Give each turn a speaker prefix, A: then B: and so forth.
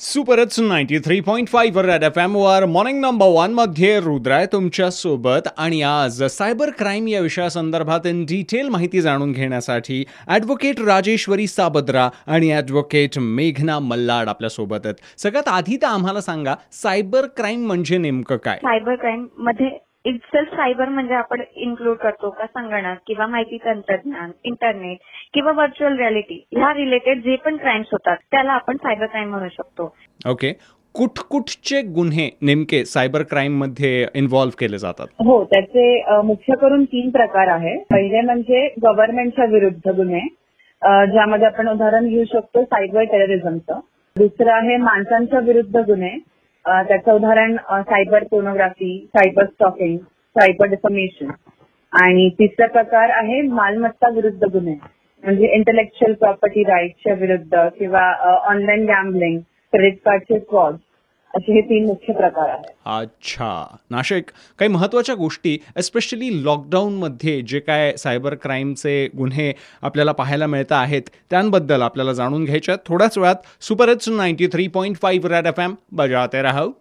A: सुपरच 93.5 red F M वर morning number 1 मध्ये रुद्र आहे तुमच्या सोबत. आणि आज सायबर क्राईम या विषयासंदर्भात इन डिटेल माहिती जाणून घेण्यासाठी ॲडव्होकेट राजेश्वरी साबद्रा आणि ॲडव्होकेट मेघना मल्लाड आपल्या सोबत आहेत. सगळ्यात आधी तर आम्हाला सांगा, सायबर क्राईम म्हणजे नेमकं काय?
B: सायबर क्राईम मध्ये इटसेल्फ सायबर म्हणजे आपण इन्क्लूड करतो का संगणक किंवा माहिती तंत्रज्ञान, इंटरनेट किंवा व्हर्च्युअल रियालिटी ह्या रिलेटेड जे पण क्राईम्स होतात त्याला आपण सायबर क्राईम म्हणू शकतो.
A: ओके, कुठचे गुन्हे नेमके सायबर क्राईम मध्ये इन्व्हॉल्व्ह केले जातात?
C: हो, त्याचे मुख्य करून 3 प्रकार आहे. पहिले म्हणजे गव्हर्नमेंटच्या विरुद्ध गुन्हे, ज्यामध्ये आपण उदाहरण घेऊ शकतो सायबर टेररिझमचं. दुसरं आहे माणसांच्या विरुद्ध गुन्हे, त्याचं उदाहरण cyber pornography, cyber stalking, cyber defamation. आणि तिसरा प्रकार आहे मालमत्ता विरुद्ध गुन्हे, म्हणजे इंटेलेक्च्युअल प्रॉपर्टी राईट्सच्या विरुद्ध किंवा ऑनलाईन गॅम्बलिंग, क्रेडिट कार्डचे फ्रॉड, असे हे 3 मुख्य प्रकार आहेत.
A: अच्छा नाशिक, काही महत्वाच्या गोष्टी एस्पेशली लॉकडाऊनमध्ये जे काय सायबर क्राईमचे गुन्हे आपल्याला पाहायला मिळत आहेत त्यांबद्दल आपल्याला जाणून घ्यायच्या. थोड्याच वेळात super hits 93.5 red F M बजाते रहो.